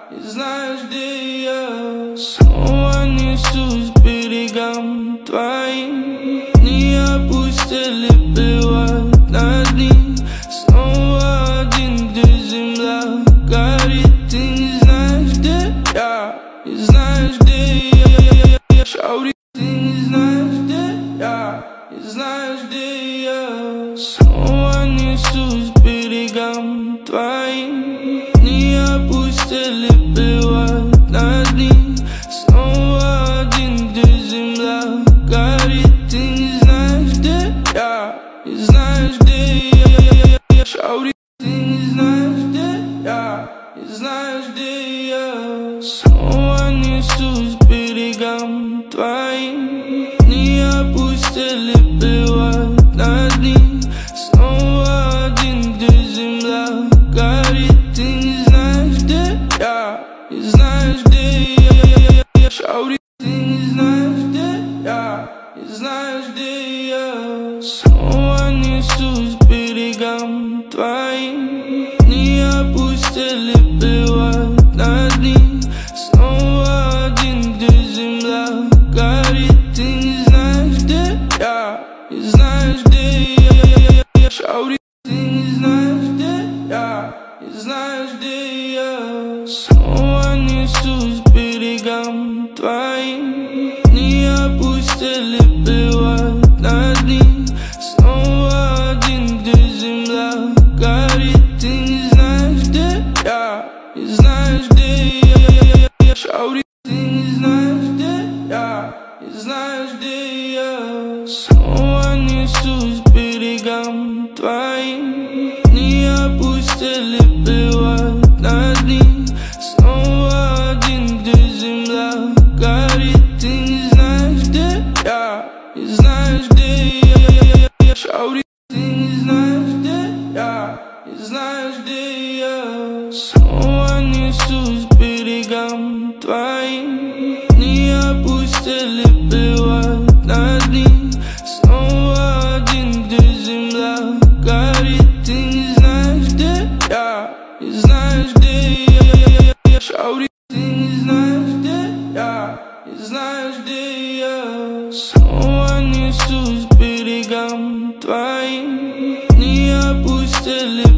и знаешь, где я. Снова несусь берегам твоим, не опустили плевать над ним. Снова один, где земля горит. Ты не знаешь, где я, и знаешь, где я. Шаури, ты не знаешь, где я, и знаешь, где я. Снова несусь берегам твоим, не опустили плевать над ним. Снова один, где земля горит. Ты не знаешь, где я, и знаешь, где я. Шаури, ты не знаешь, где я, и знаешь, где я. Снова несусь берегам твоим, не опустили плевать над ним. Снова один, где земля горит. Ты не знаешь, где я, и знаешь, где я. Шаури, ты не знаешь, где я, и знаешь, где я. Снова несусь берегам твоим, не опустили плевать над ним. Снова один, где земля горит. Ты не знаешь, где я, и знаешь, где я. Шаури, ты не знаешь, где я, и знаешь, где я. Снова несусь берегам твоим, не опустили плевать над ним. Снова один, где земля горит. Ты не знаешь, где я, и знаешь, где я. Шаури, ты не знаешь, где я, и знаешь, где я. Снова несусь берегам твоим, не опустили плевать над ним. Снова один, где земля горит. Ты не знаешь, где я, и знаешь, где я. Шаури, ты не знаешь, где я, и знаешь, где я. Снова несусь берегам твоим, не опустили плевать над ним. Снова один, где земля горит. Ты не знаешь, где я, и знаешь, где я. Шаури, ты не знаешь, где я, и знаешь, где я. Снова несусь берегам твоим, не опустили